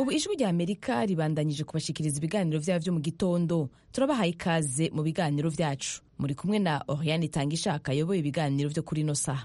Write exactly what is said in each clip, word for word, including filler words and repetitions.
ubu ijwi rya Amerika ribandanyije kubashikiriza ibiganiro vyavyo mu gitondo. Turabahaye ikaze mu biganiro vyacu. Muri kumwe na Oriane Tangishaka ayoboye ibiganiro vyo kuri no saha.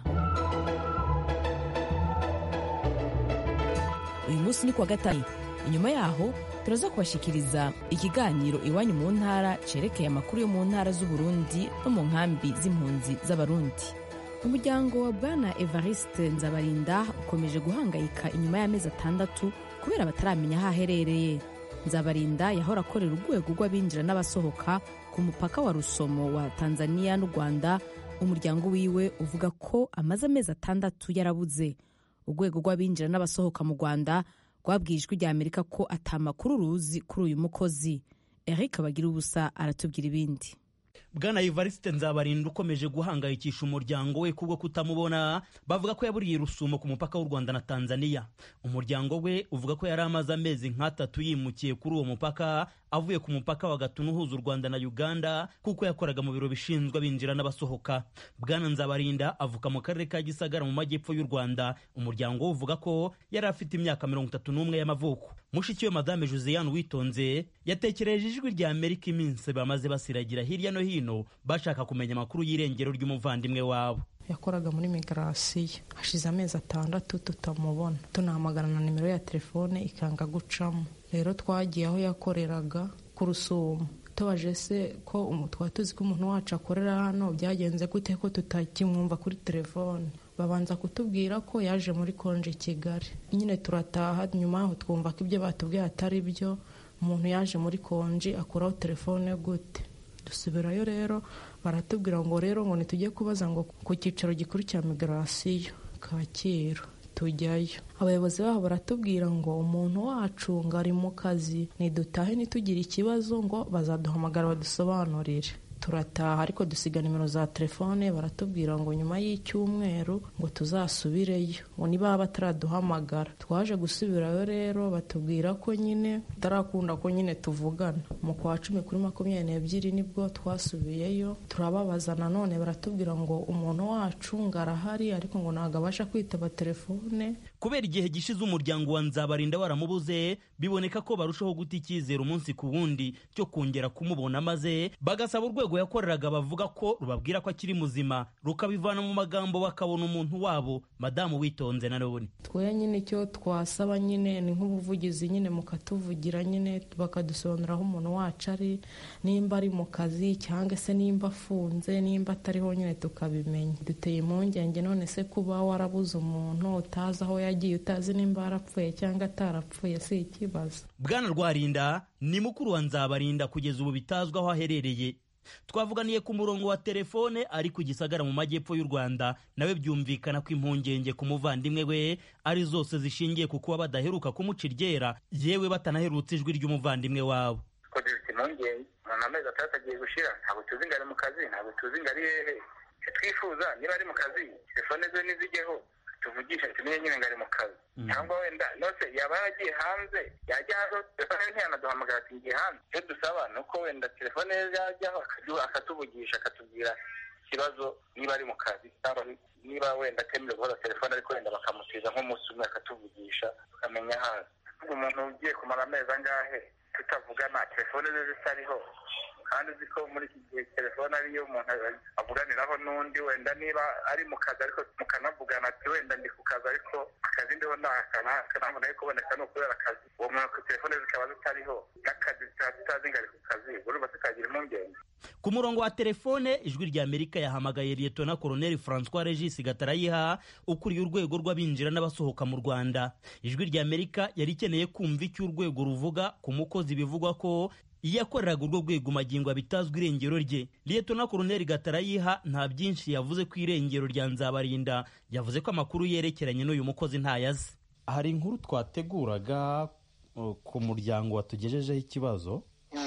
Uyu munsi ni kwa gatanu. Inyuma yaho turaza kubashikiriza ikiganiro iwanyu mu ntara cerekeye amakuru yo mu ntara z'u Burundi no mu nkambi z'impunzi z'abarundi. Umuryango wa Bwana Evariste Nzabarinda ukomeje guhangayika inyuma y'amezi atandatu kubera bataramenya aho aherereye. Nzabarinda yahora akorera urwego rw'abinjira n'abasohoka ku mupaka wa Rusomo wa Tanzania n'u Rwanda. Umuryango wiwe uvuga ko amaze amezi atandatu yarabuze. Urwego rw'abinjira n'abasohoka mu Rwanda rwabwiye ijwi rya Amerika ko atamakuru ruzi kuri uyu mukozi. Eric Bagira ubusa aratubwira ibindi. Bwana Evariste Nzabarinda ukomeje guhangayikisha umuryango we kubwo kutamubona, bavuga ko yaburiye Rusumo ku mupaka w'u Rwanda na Tanzania. Umuryango we uvuga ko yari amaze amezi nk'atatu yimukiye kuri uwo mupaka avuye ku mupaka wa Gatuna uhuza u Rwanda na Uganda kuko yakoraga mu biro bishinzwe abinjira n'abasohoka. Bwana Nzabarinda avuka mu karere ka Gisagara mu majyepfo y'u Rwanda. Umuryango we uvuga ko yari afite imyaka mirongo itatu n'umwe y'amavuko. Mushiki we Madame Josiane Witonze yatekereje ijwi rya Amerika iminsi bamaze basiragira hirya no hino bashaka kumenya amakuru y'irengero ry'umuvandimwe wabo. Yakoraga muri migrasiyo, hashize amezi atandatu tutamubona, tunahamagara na nimero ya telefone ikanga gucamo. Rero twagiye aho yakoreraga ku Rusumo, tubaje se ko umutwa tuzi ko umuntu wacu akorera hano byagenze gute ko tutakimwumva kuri telefone. Babanza kutubwira ko yaje muri konje Kigali. Nyine turataha, nyuma aho twumva ko ibyo batubwiye atari byo. Umuntu yaje muri konje akuraho telefone gute? Dusubirayo rero baratubwira ngo rero ngo nitujye kubaza ngo ku cyicaro gikuru cya migrasiyo Kacyiru. Tujyayo, abayobozi baho baratubwira ngo umuntu wacu ngo ari mu kazi, nidutahe nitugira ikibazo ngo bazaduhamagara badusobanurire. Turataha ariko dusiga nimero za telefone, baratubwira ngo nyuma y'icyumweru ngo tuzasubireyo, ngo niba bataraduhamagara. Twaje gusubirayo rero batubwira ko nyine tarakunda ko nyine tuvugana. Mu kwa cumi kuri makumyabiri n'ebyiri nibwo twasubiyeyo, turababaza nanone baratubwira ngo umuntu wacu ngarahari ariko ngo ntago abasha kwitaba telefone. Kubera igihe gishize umuryango wa Nzabarinda waramubuze, biboneka ko barushaho guta icyizere umunsi ku wundi cyo kongera kumubona, maze bagasaba urwego yakoreraga bavuga ko rubabwira ko akiri muzima rukabivana mu magambo bakabona umuntu wabo. Madamu Witonze na none twe nyine icyo twasaba nyine ni nk'ubuvugizi nyine mukatuvugira nyine bakadusobanurira aho umuntu wacu ari, nimba ari mu kazi cyangwa se nimba afunze, nimba atariho nyine tukabimenya. Duteye impungenge none se kuba warabuze umuntu utazi aho yagiye, utazi nimba yarapfuye cyangwa atarapfuye, si ikibazo. Bwana Rwarinda ni mukuru wa Nzabarinda kugeza ubu bitazwa aho aherereye. Twavuganiye ku murongo wa telefone ari ku Gisagara mu majyepfo y'u Rwanda, nawe byumvikana ko impungenge ku muvandimwe we ari zose zishingiye ku kuba badaheruka kumuca iryera, yewe batanaherutse ijwi ry'umuvandimwe wabo. Ko dufite impungenge, umuntu amezi atandatu agiye gushira, ntabwo tuzi ngo ari mu kazi, ntabwo tuzi ngo ari hehe. Twifuza niba ari mu kazi telefone ze nizigeho tuvugisha tumenye nyine ngo ari mu kazi. Cyangwa wenda nose yaba yagiye hanze, yajya hanze telefone ntiyanaduhamagara ati ngiye hanze. Icyo dusaba ni uko wenda telefone yajyaho akatuvugisha akatubwira ikibazo niba ari mu kazi, cyangwa niba wenda atemerewe guhoza telefone ariko wenda bakamutiza nk'umunsi umwe akatuvugisha tukamenya haza. Umuntu ugiye kumara amezi angahe tutavugana, telefone ze zitariho, kandi uzi ko muri iki gihe telefone ariyo umuntu avuganiraho n'undi, wenda niba ari mu kazi ariko mukanavugana ati wenda ndi ku kazi ariko akazi ndiho ntabona yuko kuboneka ni ukubera akazi. Uwo muntu telefone zikaba zitariho n'akazi tutazi ngo ari ku kazi, urumva tukagira impungenge. Ku murongo wa telefone ijwi rya Amerika yahamagaye Lieutenant Colonel François Regis Gatarayiha ukuriye urwego rw'abinjira n'abasohoka mu Rwanda. Ijwi rya Amerika yari ikeneye kumva icyo urwego ruvuga ku mukozi bivugwa ko yakoreraga urwo rwego magingo bitazwi irengero rye. Lieutenant Colonel Gatarayiha nta byinshi yavuze ku irengero rya Nzabarinda, yavuze ko amakuru yerekeranye n'uyu mukozi ntayazi. Hari inkuru twateguraga ku muryango watugejejeho ikibazo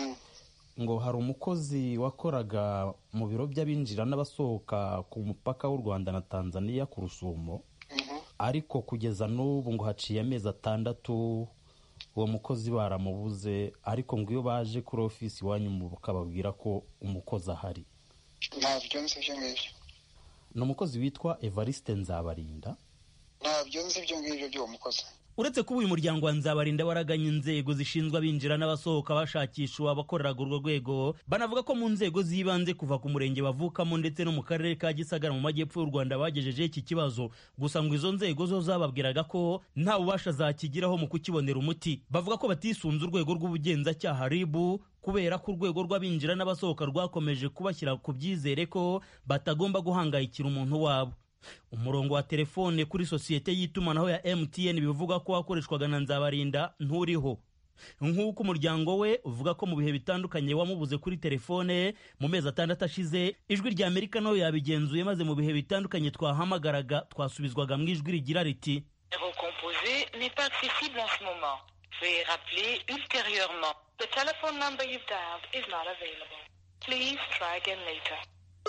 ngo hari umukozi wakoraga mu biro by'abinjira n'abasohoka ku mupaka w'u Rwanda na Tanzania ku Rusumo, ariko kugeza n'ubu ngo haciye amezi atandatu uwo mukozi baramubuze, ariko ngo iyo baje kuri ofisi wanyu mu bakababwira ko umukozi ahari. Ntabyo nzi ibyo ngibyo. Ni umukozi witwa Evariste Nzabarinda. Ntabyo nzi ibyo ngibyo by'uwo mukozi. uretse kuba uyu muryango wa Nzabarinda waraganye inzego zishinzwe abinjira n'abasohoka bashakisha abakoreraga urwo rwego, banavuga ko mu nzego z'ibanze kuva ku murenge bavukamo ndetse no mu karere ka Gisagara mu majyepfo y'u Rwanda bagejeje iki kibazo, gusa ngo izo nzego zo zababwiraga ko nta bubasha zakigiraho mu kukibonera umuti. Bavuga ko batisunze urwego rw'ubugenzacyaha R I B kubera ko urwego rw'abinjira n'abasohoka rwakomeje kubashyira ku byizere ko batagomba guhangayikira umuntu wabo. Umurongo wa telefone kuri sosiyete y'itumanaho ya M T N bivuga ko wakoreshwaga na Nzabarinda nturiho, nk'uko umuryango we uvuga ko mu bihe bitandukanye wamubuze kuri telefone mu mezi atandatu ashize. Ijwi rya Amerika nayo yabigenzuye, maze mu bihe bitandukanye twahamagaraga twasubizwaga mu ijwi rigira riti recomposé n'est pas accessible en ce moment. Veuillez rappeler ultérieurement. The telephone number you've dialed is not available. Please try again later.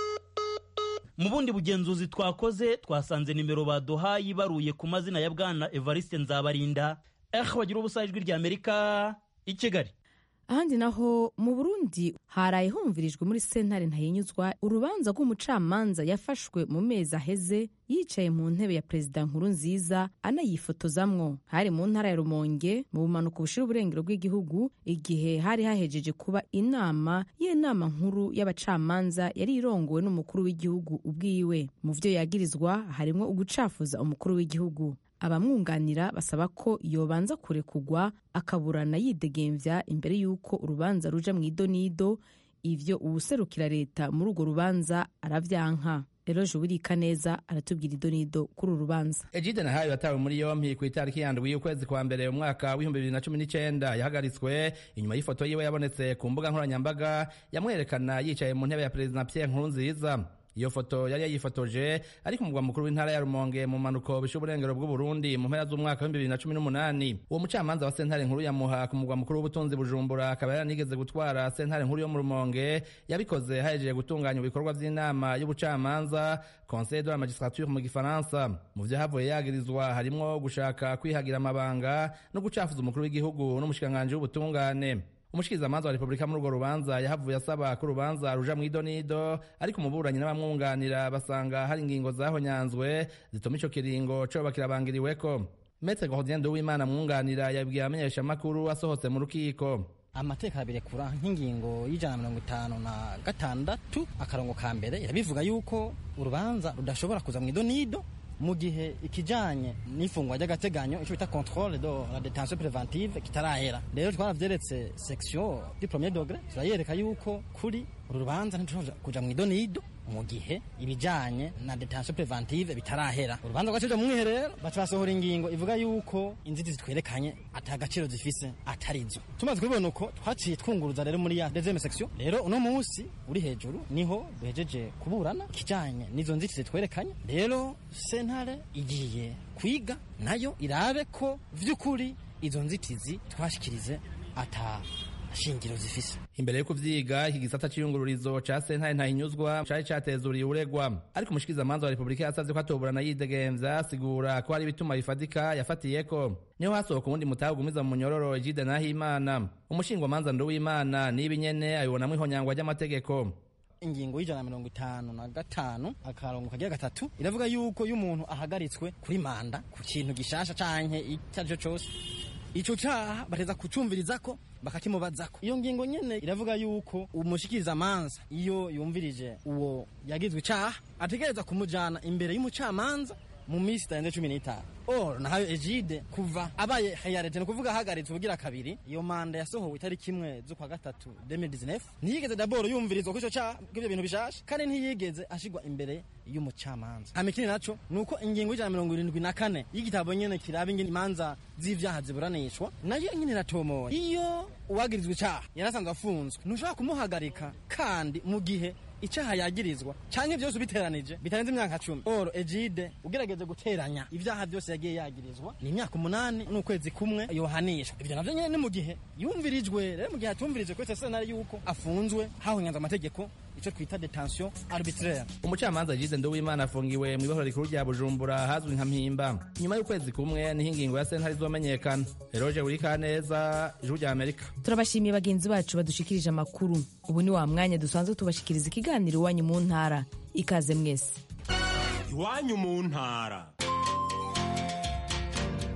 Mu bundi bugenzuzi twakoze twasanze nimero baduhaye ibaruye ku mazina ya bwana Evariste Nzabarinda. Eh wagira ubusa ijwi rya Amerika i Kigali. Ahandi naho mu Burundi haraye humvirijwe muri sentare ntahinyuzwa urubanza rw'umucamanza yafashwe mu mezi aheze yicaye mu ntebe ya Perezida Nkurunziza anayifotozamwo. Hari mu ntara ya Rumonge mu bumanuko bushira uburengero bw'igihugu, igihe hari hahejeje kuba inama y'inama nkuru y'abacamanza yari irongowe n'umukuru w'igihugu ubwiwe. Mu vyo yagirizwa harimo ugucafuza umukuru w'igihugu. Abamwunganira basaba ko yobanza kurekugwa akaburana yidegemvya imbere y'uko urubanza ruja mu idonido. Ivyo uwuserukira leta muri urwo rubanza aravyanka. Eroje Uwirika neza aratubwira idonido kuri urubanza. Egide Nahayo yatawe muri yompi ku itariki yandwi y'ukwezi kwa mbere mu mwaka w'ibihumbi bibiri na cumi n'icenda. Yahagaritswe inyuma y'ifoto yiwe yabonetse ku mbuga nkoranyambaga yamwerekana yicaye mu ntebe ya Perezida Pierre Nkurunziza. Iyo foto yari yayifotoje ari ku mugwa mukuru w'intara ya Rumonge mu manuko bishe uburengero bw'u Burundi mu mpera z'umwaka wa bibiri na cumi n'umunani. Uwo mucamanza wa sentare nkuru ya Muha ku mugwa mukuru w'ubutunzi Bujumbura akaba yaranigeze gutwara sentare nkuru yo mu Rumonge, yabikoze hajeje gutunganya ibikorwa by'inama y'ubucamanza Conseil de la Magistrature mu Gifaransa. Mu vyo havuye yagirizwa harimo gushaka kwihagira amabanga no gucafuza umukuru w'igihugu n'umushikanganje w'ubutungane. Umushikirizamanza wa Republika muri urwo rubanza yahavuye asaba ko urubanza ruja mu idonido, ariko umuburanyi n'abamwunganira basanga hari ingingo zahonyanzwe zituma ico kiringo coba kirabangiriweko. Maître Gordien Nduwimana mwunganira yabwiye amenyesha makuru asohotse mu rukiko. Amateka abirekura nk'ingingo y'ijana na mirongo itanu na gatandatu akarongo ka mbere irabivuga yuko urubanza rudashobora kuza mu idonido mu gihe ikijanye n'ifungwa ry'agateganyo ico bita contrôle de la détention préventive kitarahera. Rero twaravyeretse section du premier degré turayereka yuko kuri uru rubanza ntitushobora kuja mu idonido mu gihe ibijanye na detention préventive bitarahera. Urubanza rwacije mu mwiherero bacasohora ingingo ivuga yuko inzitizi twerekanye ata gaciro zifise atarizo. Tumaze kubibona uko twaciye twunguruza rero muri ya deuxième section. Rero uno munsi uri hejuru niho duhejeje kuburana kijanye n'izo nzitizi twerekanye. Rero sentare igiye kwiga nayo irabe ko vy'ukuri izo nzitizi twashikirize ata shingiro zifise. Imbere yo kuvyiga iki gisata c'iyungururizo ca sentare ntahinyuzwa cari catezuriye uregwa, ariko umushikirizamanza wa Republika yasavye ko atoburana yidegemvya, asigura ko hari ibituma bifatika yafatiyeko. Niho hasohoka uwundi mutahe ugumiza mu munyororo Egide Nahimana. Umushingwamanza Nduwimana nibi nyene abibonamwo ihonyangwa ry'amategeko. Ingingo y'ijana na mirongo itanu na gatanu akarongo kagira gatatu iravuga yuko iyo umuntu ahagaritswe kuri manda ku kintu gishasha canke icyo ari cyo cose, ico cyaha bateza kucumviriza ko bakakimubazako. Iyo ngingo nyene iravuga yuko umushikiriza manza iyo yumvirije uwo yagizwe icaha ategereza kumujana imbere y'umucamanza mu minsi itarenze cumi n'itanu. Or nahayo Egide kuva abaye hayarete no kuvuga hagaritse ubugira kabiri, iyo manda yasohowe itariki imwe z'ukwa gatatu deux mille dix-neuf. Ntiyigeze d'abord yumvirizwa ko ico cyaha k'ibyo bintu bishasha, kandi ntiyigeze ashigwa imbere y'umucamanza. Amikini naco nuko ingingo y'ijana na mirongo irindwi na kane y'igitabo nyene kiraba ingene imanza z'ivyaha ziburanishwa nayo nyene iratomoye. Iyo uwagirizwe icaha yarasanzwe afunzwe ntushobora kumuhagarika kandi mu gihe icaha yagirizwa canke byose biteranije bitarenze imyaka cumi. Oro Egide ugerageze guteranya ivyaha byose yagiye yagirizwa ni imyaka umunani n'ukwezi kumwe yohanishwa. Ivyo navyo nyene ni mu gihe yumvirijwe. Rero mu gihe atumvirijwe kwese sena yuko afunzwe hahonyanza amategeko, ico twita detention arbitraire. Umucamanza Egide Nduwimana afungiwe mu ibohero rikuru rya Bujumbura hazwi nka Mpimba. Nyuma y'ukwezi kumwe niho ingingo ya sentare izomenyekana. Eroje Uwirika neza, Ijwi rya Amerika. Turabashimiye bagenzi bacu badushikirije amakuru. Ubu ni wa mwanya dusanzwe tubashikiriza ikiganiro iwanyu mu ntara. Ikaze mwese. Iwanyu mu ntara.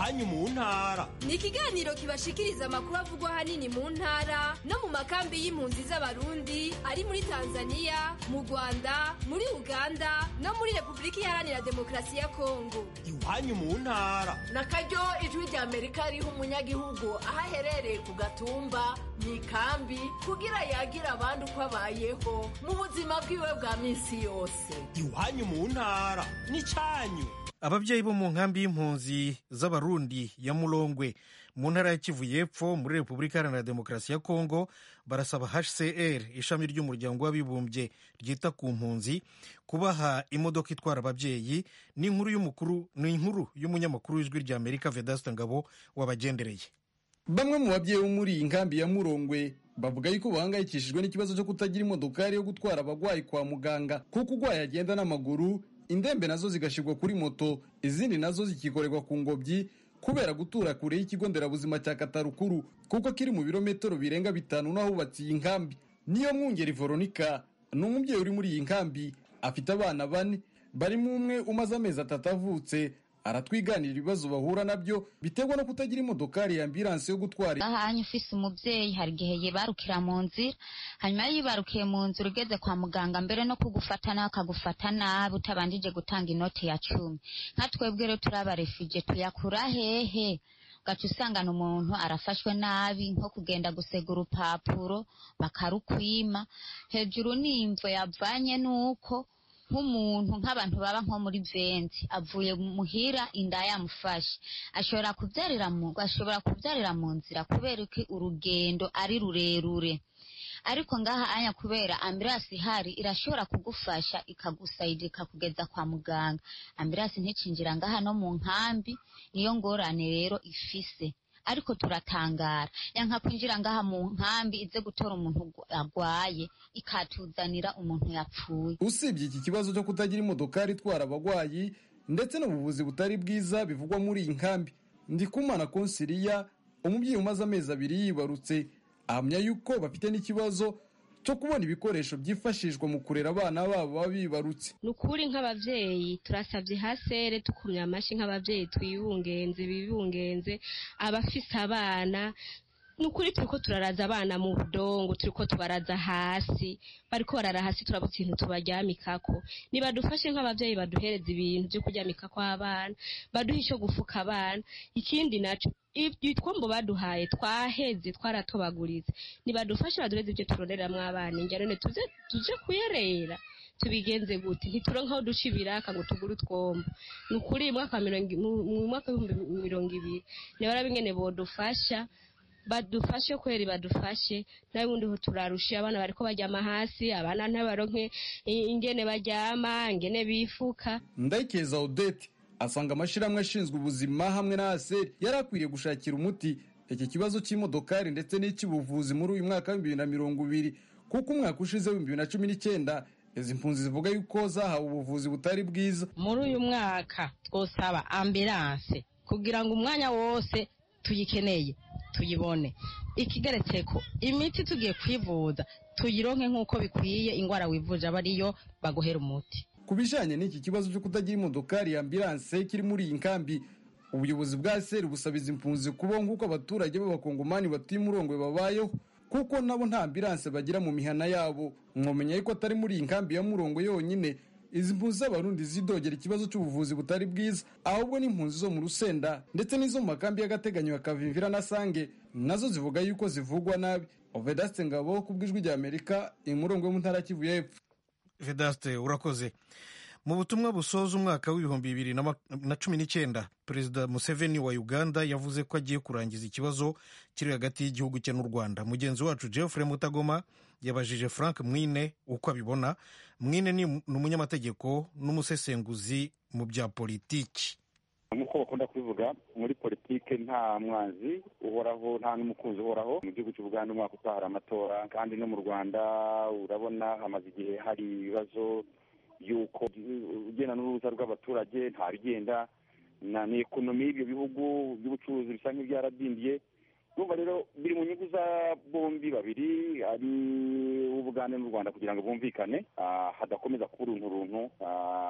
iwanyu mu ntara. Ni ikiganiro kibashikiriza amakuru avugwa hanini mu ntara no mu makambi y'impunzi z'abarundi ari muri Tanzania, mu Rwanda, muri Uganda no muri Repubulika Iharanira Demokarasi ya Kongo. Iwanyu mu ntara. Nakaryo ijwi rya Amerika riha umunyagihugu aho aherereye ku gatumba mu ikambi kugira yagira abandi uko abayeho mu buzima bwiwe bwa minsi yose. Iwanyu mu ntara n'icyanyu. Ababyeyi bo mu nkambi y'impunzi z'abarundi ya Mulongwe mu ntara ya Kivu y'Epfo muri Repubulika Iharanira Demokarasi ya Kongo barasaba H C R ishami ry'umuryango w'abibumbye ryita ku mpunzi kubaha imodoka itwara ababyeyi. Ni inkuru y'umukuru ni inkuru y'umunyamakuru w'ijwi rya Amerika Vedaste Ngabo wabagendereye. Bamwe mu babyeyi bo muri inkambi ya Mulongwe bavuga yuko bahangayikishijwe n'ikibazo cyo kutagira imodokari yo gutwara abagwayi kwa muganga kuko ugwaye agenda n'amaguru, indembe nazo zigashirwa kuri moto, izindi nazo zikikorerwa ku ngobyi kubera gutura kure y'ikigo nderabuzima cya Katarukuru kuko kiri mu birometero birenga bitanu n'ahubatse iyi nkambi. Niyo Mwungeri Veronica ni umubyeyi uri muri iyi nkambi, afite abana bane barimo umwe umaze amezi atatu avutse. Aratwiganira ibibazo bahura nabyo biterwa no kutagira imodokari ya ambulance yo gutwara. Ahanye ufise umuvyeyi hari gihe yibarukira mu nzira, hanyuma yibarukiye mu nzira ugeze kwa muganga mbere no kugufata nawe akagufata nabi utabanjije gutanga inoti ya cumi. Nka twebwe rero turaba refugee tuyakura hehe? Gaca usangana umuntu arafashwe nabi nko kugenda gusega urupapuro bakarukwima, hejuru n'imvo yavanye nuko nk'umuntu nk'abantu baba nko muri Venti avuye muhira inda yamufashe ashobora kubyarira mu ashobora kubyarira mu nzira kubera ko urugendo ari rurerure, ariko ngaha anya kubera ambulance ihari irashobora kugufasha ikagusayidika kugeza kwa muganga. Ambulance nticinjira ngaha no mu nkambi, niyo ngorane rero ifise. Ariko turatangara yanka kwinjira ngaha mu nkambi ize gutora umuntu agwaye ikatuzanira umuntu yapfuye. Usibye iki kibazo cyo kutagira imodokari itwara abagwayi ndetse n'ubuvuzi butari bwiza bivugwa muri iyi nkambi, Ndikumana Konsiliya umubyeyi umaze amezi abiri yibarutse ahamya yuko bafite n'ikibazo cyo kubona ibikoresho byifashishwa mu kurera abana babo babibarutse. Nukuri nk'abavyeyi turasavye hasere tukumya amashi nk'abavyeyi twibungenze bibungenze abafise abana. Nukuri turiko turaraza abana mu budongo, turiko tubaraza hasi, bariko barara hasi turabuze ikintu tubaryamikako. Nibadufashe nk'abavyeyi baduhereza ibintu byo kuryamikako abana, baduha ico gufuka abana. Ikindi naco itwombo baduhaye twaheze twaratobaguritse, nibadufashe badureze ibyo turoreramwe abana ingerone tuze tuje kuyerera. Tubigenze gute? Ntituronka aho duca ibiraka ngo tugure utwombo. Nukuri mwaka mu mwaka w'ibihumbi mirongo ibiri ne barabingene bodufasha badufashe kweri badufashe nawe undi ho turarusha abana bariko bajyama hasi, abana ntabaronke ingene bajyama ingene bifuka. Ndayikeza Odette asanga amashiramwe ashinzwe ubuzima hamwe na aseri yarakwiriye gushakira umuti iki kibazo cy'imodokari ndetse n'icy'ubuvuzi muri uyu mwaka wa bibiri na mirongo ibiri kuko umwaka ushize wa bibiri na cumi n'icyenda izi mpunzi zivuga yuko zahawe ubuvuzi butari bwiza. Muri uyu mwaka twosaba ambulance kugira ngo umwanya wose tuyikeneye tuyibone, ikigeretse ko imiti tugiye kwivuza tuyironke nk'uko bikwiye, ingwara wivuje abariyo baguhera umuti. Kubijanye n'iki kibazo cyo kutagira imodokari ya ambulance kiri muri iyi nkambi, ubuyobozi bwa seri busabiza impunzi kubo nk'uko abaturage b'abakongomani batuye Mulongwe babayeho kuko nabo nta ambulance bagira mu mihana yabo. Mwomenya yuko atari muri iyi nkambi ya Mulongwe yonyine izi mpunzi z'abarundi zidogera ikibazo cy'ubuvuzi butari bwiza, ahubwo n'impunzi zo mu Rusenda ndetse n'izo mu makambi y'agateganyo ya Kavimvira na Sange nazo zivuga yuko zivugwa nabi. Vedaste Ngabo kubw'ijwi rya Amerika Mulongwe mu ntara Kivu y'Epfo. Vedaste urakoze. Mu butumwa busoza umwaka w'ibihumbi bibiri na cumi n'icyenda Perezida Museveni wa Uganda yavuze ko agiye kurangiza ikibazo kiri hagati y'igihugu cye n'u Rwanda. Mugenzi wacu Geoffrey Mutagoma yabajije Frank Mwine uko abibona. Mwine ni umunyamategeko n'umusesenguzi mu bya politiki. Nk'uko bakunda kubivuga muri politiki nta mwanzi uhoraho nta n'umukunzi uhoraho. Mu gihugu cy'u Buganda umwaka utahara amatora kandi no mu Rwanda urabona hamaze igihe hari ibibazo yuko ugenda n'uruza rw'abaturage nta bigenda na ekonomi y'ibyo bihugu by'ubucuruzi bisa nk'ibyaradindiye. Urumva rero biri mu nyungu za bombi babiri ari Ubugande n'u Rwanda kugira ngo bumvikane hadakomeza kuba uruntu runtu. Niyo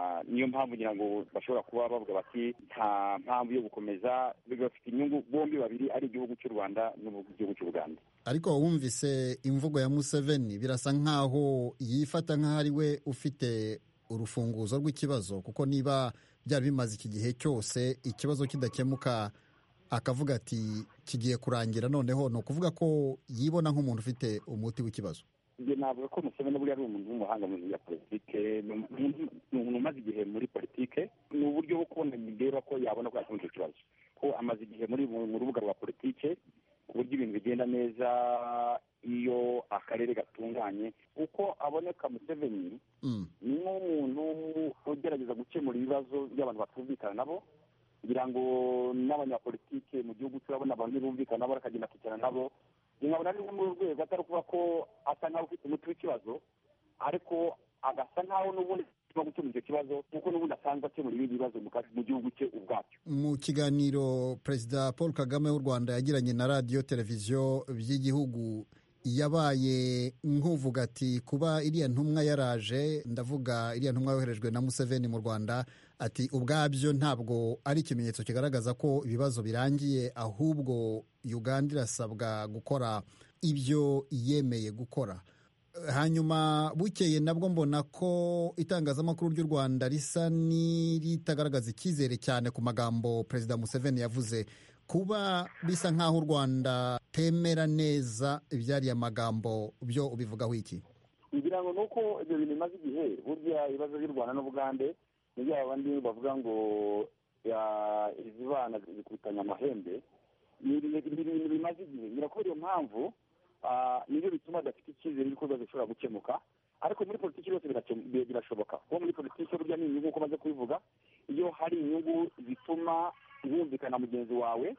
niyo mpamvu ngira ngo bashobora kuba bavuga bati nta mpamvu yo gukomeza, bafite inyungu bombi babiri, ari igihugu cy'u Rwanda n'igihugu cy'u Uganda. Ariko wumvise imvugo ya Museveni birasa nkaho yifata nkaho ari we ufite urufunguzo rw'ikibazo, kuko niba byari bimaze iki gihe cyose ikibazo kidakemuka akavuga ati kigiye kurangira, noneho ni ukuvuga ko yibona nk'umuntu ufite umuti w'ikibazo. Njye navuga ko Museveni buriya ari umuntu w'umuhanga mu bya politike, ni umuntu umaze igihe muri politike, ni uburyo bwo kubona bireba ko yabona ko yakemura icyo kibazo, ko amaze igihe muri mu rubuga rwa politike ku buryo ibintu bigenda neza iyo akarere gatunganye. Uko aboneka Museveni ni nk'umuntu ugerageza gukemura ibibazo by'abantu batumvikana nabo, kugira ngo n'abanyapolitike mu gihugu turabona abantu bumvikana nabo bakagenda kwicara nabo. Nkabona ari muri urwego atari kuba ko asa nkaho ufite umuti w'ikibazo, ariko agasa nkaho n'ubundi no gukemura icyo kibazo kuko n'ubundi asanzwe akemura ibindi bibazo mu gihugu cye ubwacyo. Mu kiganiro Perezida Paul Kagame w'u Rwanda yagiranye na radiyo televiziyo by'igihugu, yabaye nk'uvuga ati kuba iriya ntumwa yaraje, ndavuga iriya ntumwa yoherejwe na Museveni mu Rwanda, ati ubwabyo ntabwo ari ikimenyetso kigaragaza ko ibibazo birangiye, ahubwo Uganda irasabwa gukora ibyo yemeye gukora. Hanyuma bukeye nabwo mbona ko itangazamakuru ry'u Rwanda risa n'iritagaragaza icyizere cyane ku magambo Perezida Museveni yavuze. Kuba bisa nk'aho u Rwanda temera neza ibyariya magambo, byo ubivugaho iki? Ngira ngo nuko ibyo bintu bimaze igihe, burya ibibazo by'u Rwanda n'Ubugande ni bya bandi bavuga ngo izi bana zikutanya amahembe, ni ibintu bimaze igihe. Ngira ko iyo mpamvu nibyo bituma adafite icyizere yuko ibibazo bishobora gukemuka, ariko muri politiki yose birashoboka. Kuko muri politiki burya ni inyungu, uko maze kubivuga, iyo hari inyungu zituma wumvikana mugenzi wawe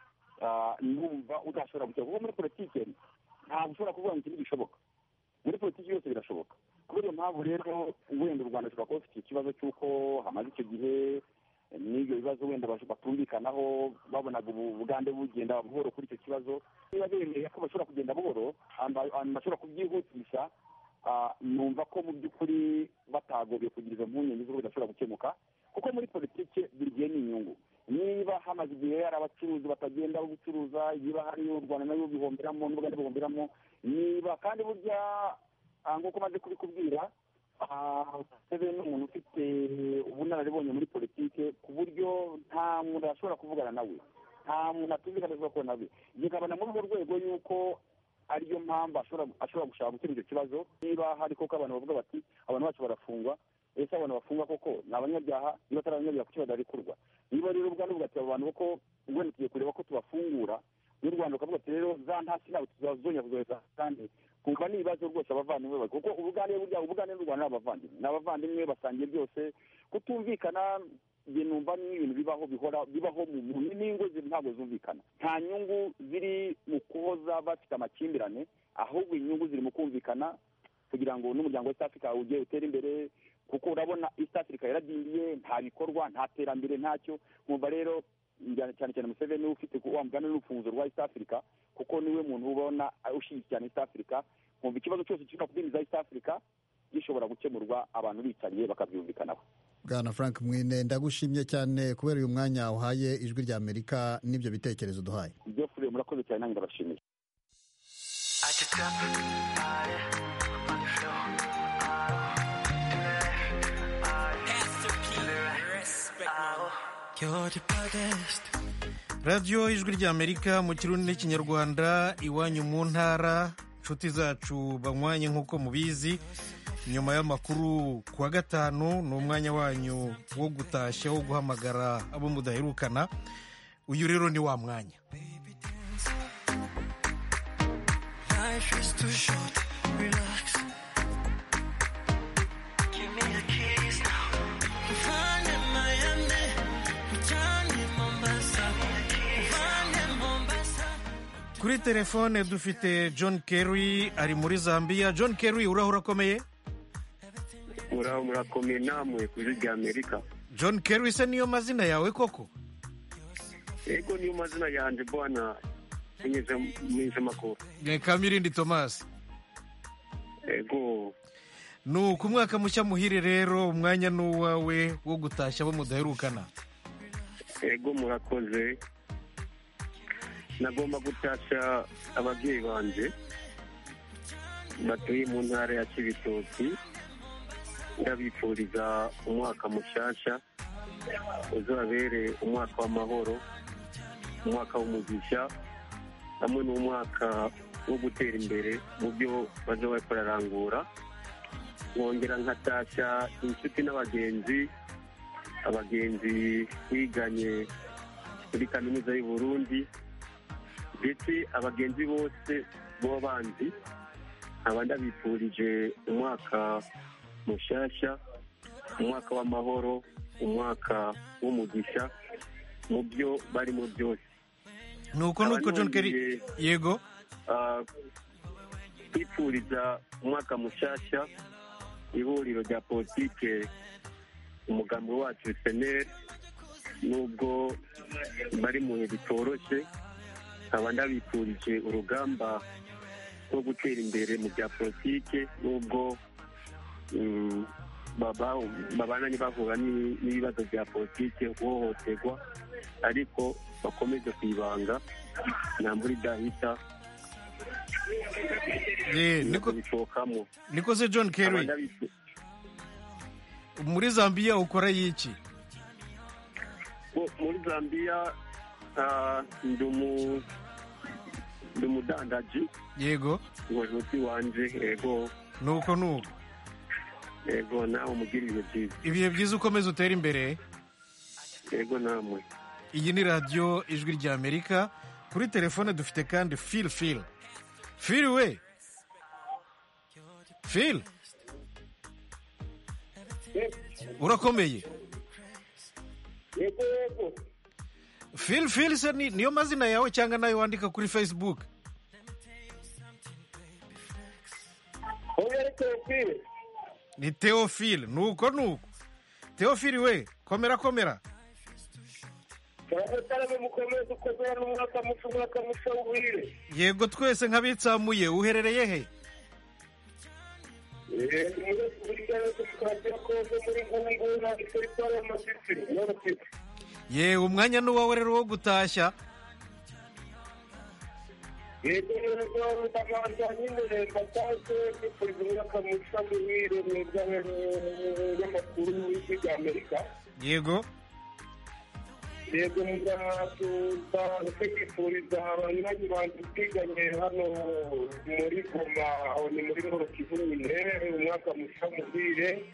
numva udashobora gukemura. Kuko muri politiki ntabwo ushobora kuvuga ngo ikintu gishoboka, muri politiki yose birashoboka. Kubera iyo mpamvu rero wenda u Rwanda rushobora kuba rufite ikibazo cy'uko hamaze icyo gihe n'ibyo bibazo wenda batumvikanaho, babonaga Ubugande bugenda buhoro kuri icyo kibazo. Niba bemeye ko bashobora kugenda buhoro, bashobora kubyihutisha, numva ko mu by'ukuri batagombye kugira izo mpungenge z'uko bidashobora gukemuka, kuko muri politiki buri gihe ni inyungu. Niba hamaze igihe hari abacuruzi batagenda gucuruza, niba hari u Rwanda nayo bihomberamo n'Ubugande bihomberamo, niba kandi burya nk'uko maze kubikubwira, Museveni ni umuntu ufite ubunararibonye muri politike ku buryo nta muntu ashobora kuvugana nawe, nta muntu atumvikana ashobora kubona nawe. Nkabona muri urwo rwego yuko ariyo mpamvu ashobora gushaka gukemura icyo kibazo. Niba hari koko abantu bavuga bati abantu bacu barafungwa, ese abantu bafungwa koko ni abanyabyaha? Niba atari abanyabyaha kuki badarikurwa? Niba rero Ubugande buvuga ati abo bantu koko wenda tugiye kureba ko tubafungura, n'u Rwanda rukavuga ati rero za ntasi ntabwo tuzazongera kuzohereza kandi kumva ni ibibazo rwose abavandimwe bari, kuko Ubugande burya Ubugande n'u Rwanda ni abavandimwe, ni abavandimwe basangiye byose. Kutumvikana njye numva ni ibintu bibaho bihora bibaho mu n'ingo ntabwo zumvikana. Nta nyungu ziri mu kuhoza bafite amakimbirane, ahubwo inyungu ziri mu kumvikana kugira ngo n'umuryango wa East Africa ujye utera imbere, kuko urabona East Africa yaradindiye, nta bikorwa, nta terambere, ntacyo. Nkumva rero cyane cyane Museveni ufite wa mugani n'urufunzo rwa East Africa, kuko niwe muntu ubona ushyigikira East Africa. Nkumva ikibazo cyose kiri kudindiza East Africa gishobora gukemurwa abantu bicariye bakabyumvikanaho. Bwana Frank Mwine, ndagushimye cyane kubera uyu mwanya uhaye Ijwi rya Amerika n'ibyo bitekerezo duhaye. Ibyo fure murakoze cyane, nanjye ndabashimiye. radiyo Ijwi rya Amerika mu Kirundi n'Ikinyarwanda, iwanyu mu ntara. Inshuti zacu banywanye nk'uko mubizi, nyuma y'amakuru kuwa gatanu ni umwanya wanyu wo gutashya, wo guhamagara abo mudaherukana. Uyu rero ni wa mwanya. Kuri telefone dufite John Kerry, ari muri Zambia. John Kerry, uraho urakomeye? Uraho murakomeye namwe ku Ijwi rya Amerika. John Kerry se niyo mazina yawe koko? Ego niyo mazina yanjye bwana, nyeze makuru. Kamirindi Thomas. Ego. nuko umwaka mushya muhire rero, umwanya n'uwawe wo gutashya abo mudaherukana. Ego murakoze. Nagomba gutashya ababyeyi banje batuye mu ntara ya Cibitoki, ndabifuriza umwaka mushasha uzabere umwaka w'amahoro, umwaka w'umugisha, hamwe n'umwaka wo gutera imbere mu byo baje bararangura. Nkongera nkatashya inshuti n'abagenzi, abagenzi biganye kuri kaminuza y'u Burundi, ndetse abagenzi bose bo bandi aba ndabifurije umwaka mushasha, umwaka w'amahoro, umwaka w'umugisha mu byo barimo byose. Nuko nuko John Kerry, yego, twifuriza umwaka mushasha ihuriro rya politike umugambi wacu S N L, nubwo bari mu bihe bitoroshye, nkaba ndabifurije urugamba rwo gutera imbere mu bya politike, nubwo babana bahura n'ibibazo bya politike, guhohoterwa, ariko bakomeze kwibanga nta mbura idahita. Niko se John Kerry, muri Zambia ukora yiki? Muri Zambia ndi umudandaji. Yego, ubucuti wanje. Yego, nuko nuko. Yego, nawe umugire ibihe byiza. Ibihe byiza, ukomeze utere imbere. Yego namwe. Iyi ni radiyo Ijwi ry'Amerika. Kuri telefone dufite kandi Phil Phil. Phil we. Phil. Urakomeye? Yego yego. Phil Phil se ni niyo mazina yawe cyangwa nayo wandika kuri Facebook? Oya Theophile. Ni Theophile, nuko nuko. Theophile we, komera komera. Yego twese nk'abitsamuye, uherereye he? Ye, umwanya n'uwawe rero wo gutashya. Yego rero ndabanza nyine mbataze kwifuriza umwaka mushya muhire n'amakuru y'Ijwi Amerika. Yego. Yego ndatuza kwifuriza abanywanyi banjye twiganye hano muri Goma, aho ni muri Nord Kivu nyine, umwaka mushya muhire.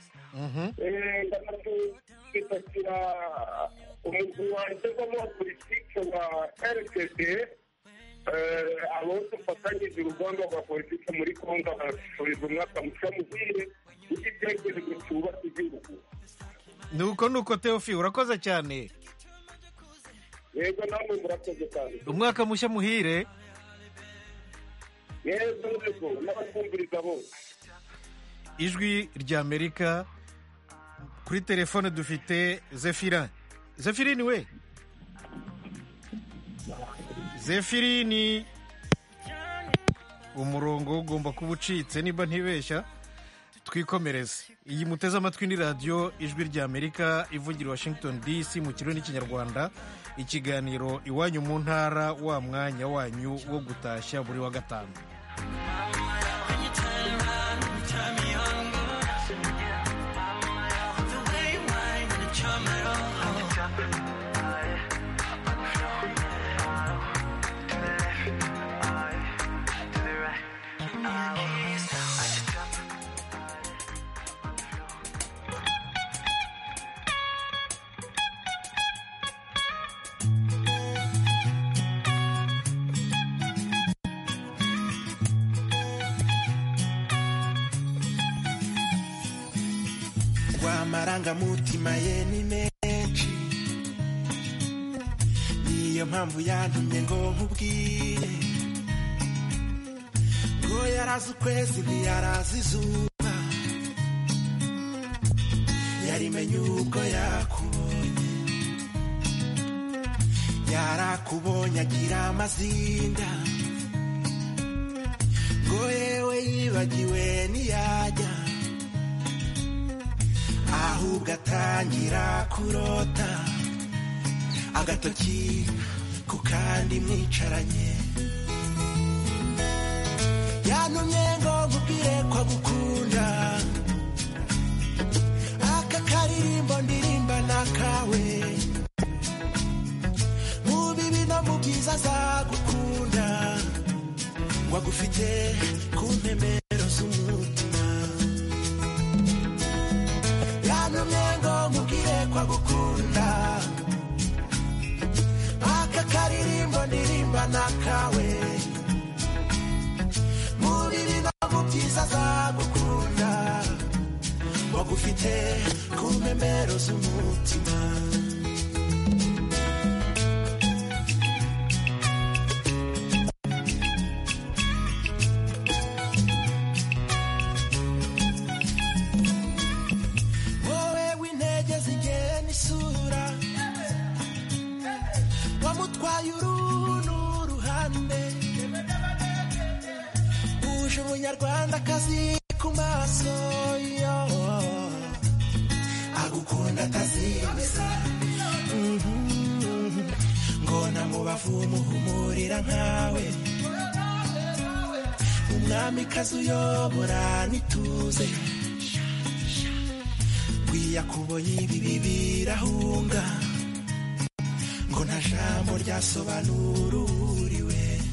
Ndanatukira umugwi wanjye w'abapolitike wa R C D, abo dufatanyije urugamba rwa politiki muri Kongo, bashobora umwaka mushya muhire n'igitekerezo cyubaka igihugu. Nuko nuko Theophile, urakoze cyane. Yego namwe murakoze cyane. Umwaka mushya muhire. Yego yego, n'abakumviriza bose. Ijwi ry'Amerika. Kuri telefone dufite Zephirin. Zephirin we. Zephirin, umurongo ugomba kuba ucitse niba ntibeshya. Twikomereze. Iyi muteze amatwi ni radiyo Ijwi ry'Amerika ivugira Washington D C mu kirundi n'ikinyarwanda. Ikiganiro iwanyu mu ntara, wa mwanya wanyu wo gutashya buri wa gatanu. Amarangamutima ye ni menshi, niyo mpamvu yantumye ngo nkubwire ngo yarazi ukwezi ntiyarazi izuba, yarimenye ubwo yakubonye, yarakubonye agira amazinda, ngo yewe yibagiwe ntiyajya ahubwo atangira kurota agatoki ku kandi mwicaranye yantumye ngo nkubwire ko gukunda aka karirimbo ndirimba nakawe mu bibi no mu byiza azagukunda ngo agufite ku mpembero z'umutima yantumye ngo nkubwire ko agukunda aka karirimbo ndirimba nakawe mu bibi no mu byiza azagukunda ngo agufite ku mpembero z'umutima umunyarwandakazi ku maso yo agukunda atazimiza ngo namubavu umuhumurira nkawe umwamikazi uyobora nituze wiyakubonye ibibi birahunga ngo nta jambo ryasobanura uriwe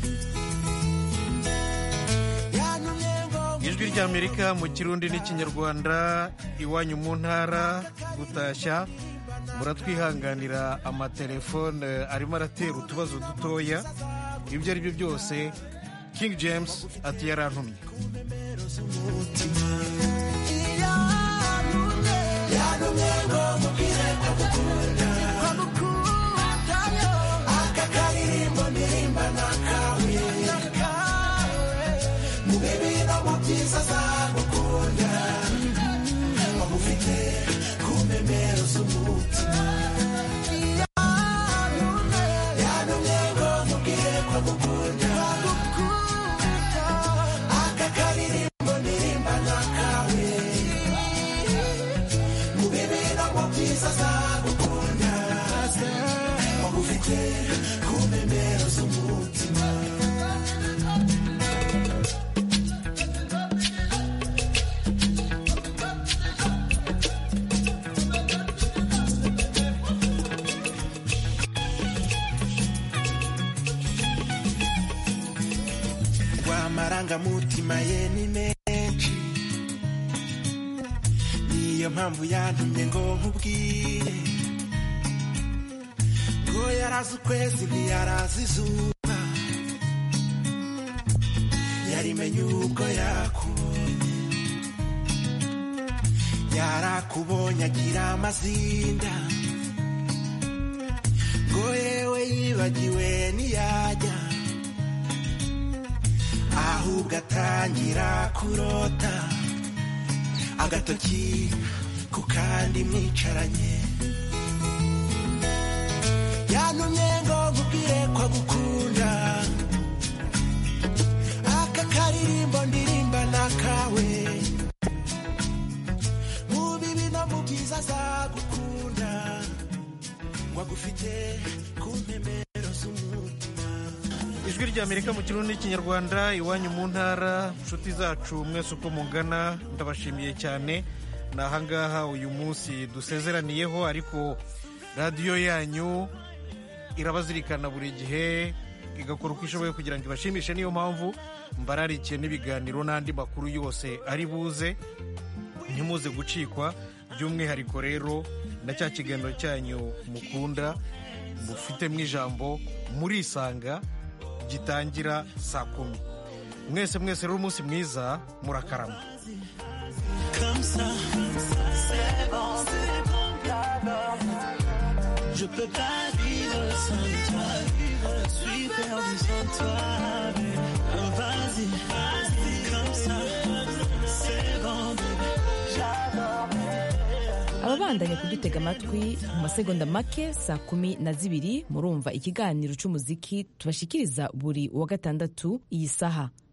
ijwi ry'amerika mu kirundi n'ikinyarwanda iwanyu mu ntara gutashya muratwihanganira amatelefone arimo aratera utubazo dutoya ibyo ari byo byose King James ati yarantumye yantumye ngo mubwire ko gukunda aka karirimbo ndirimba nakawe mu bibi no mu byiza azagukunda wamufite ku mpembero z'umutima yantumye ngo mubwire ko gukunda aka karirimbo ndirimba nakawe mu bibi no mu byiza azagukunda wamufite ku mpembero z'umutima amarangamutima ye ni menshi niyo mpamvu yantumye ngo nkubwire ngo yarazi ukwezi ntiyarazi izuba yarimenye ubwo yakubonye yarakubonye agira amazinda ngo yewe yibagiwe ntiyajya ahubwo atangira kurota agatoki ku kandi mwicaranye yantumye ngo nkubwire ko agukunda aka karirimbo ndirimba nakawe mu bibi no mu byiza azagukunda ngo agufite ku mpembero z'umutima ijwi ry'amerika mu kirundi n'ikinyarwanda iwanyu mu ntara inshuti zacu mwese uko mungana ndabashimiye cyane ni ahangaha uyu munsi dusezeraniyeho ariko radiyo yanyu irabazirikana buri gihe igakora uko ishoboye kugira ngo ibashimishe niyo mpamvu mbararikiye n'ibiganiro n'andi makuru yose ari buze ntimuze gucikwa by'umwihariko rero na cya kiganiro cyanyu mukunda mufitemo ijambo murisanga gitangira saa kumi mwese mwese rero umunsi mwiza murakarama Je peux pas vivre sans toi, je suis perdu sans toi. Vas-y, vas-y, comme ça, c'est bon, j'adore. ababandanya kudutega amatwi mu masegonda make saa kumi na zibiri murumva ikiganiro cy'umuziki tubashikiriza buri wa gatandatu iyi saha.